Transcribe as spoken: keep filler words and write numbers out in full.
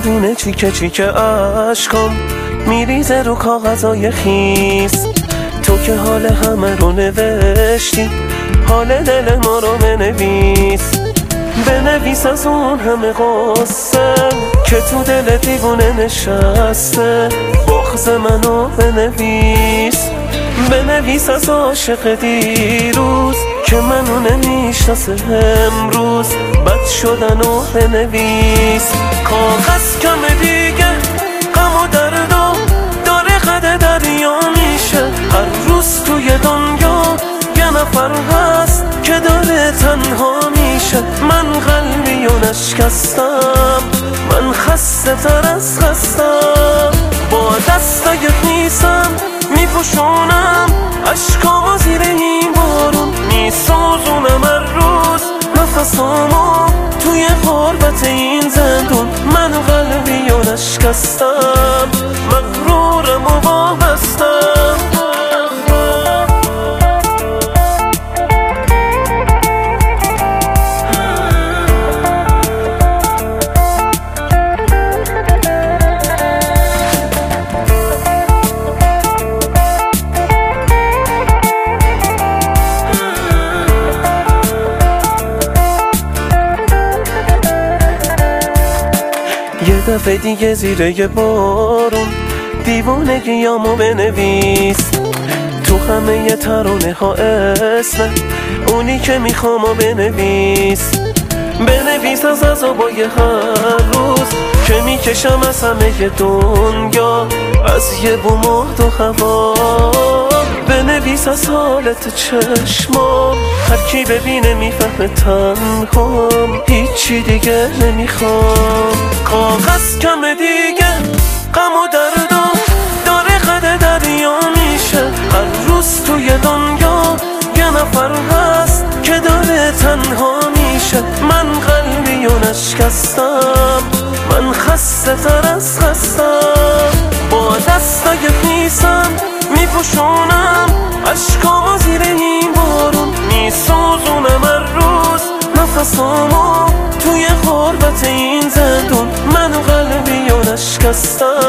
میخونه چیکه چیکه عشقام میریزه رو کاغذای خیس. تو که حال همه رو نوشتی، حال دل ما رو بنویس. بنویس از اون همه قصه که تو دل دیوونه نشسته، بغض منو بنویس. بنویس از عاشق دیروز که منو نمیشناسه امروز، بد شدنو بنویس. کاغذ کم دیگه غم و دردو داره قد دریا میشه. هر روز توی دنیا یه نفر هست که داره تنها میشه. من قلبی و نشکستم، من خسته تر از خستم. با دستای خیسم میپوشونم اشکامو زیر این بارون، میسوزونم هر روز نفسامو توی غربت این زندون. من قلبی و نشکستم، مغرورم و وابستم. یه دفعه دیگه زیر یه بارون دیوانگیامو بنویس. تو همه ی ترانه ها اسم اونی که میخوامو بنویس. بنویس از عذابای هر روز که میکشم از همه دنیا، از یه بوم و دو هوا. بنویس از حالت چشمام، هر کی ببینه میفهمه تنهام، هیچی دیگه نمیخوام. کاغذ کم دیگه غم و دردو داره قد دریا میشه. هر روز توی دنیا یه نفر هست که داره تنها میشه. من قلبی و نشکستم، من خسته تر از خستم. با دستای خیسم میپوشونم اشکامو زیر این بارون، میسوزونم هر روز نفسامو توی غربت این زندون. من قلبی و نشکستم،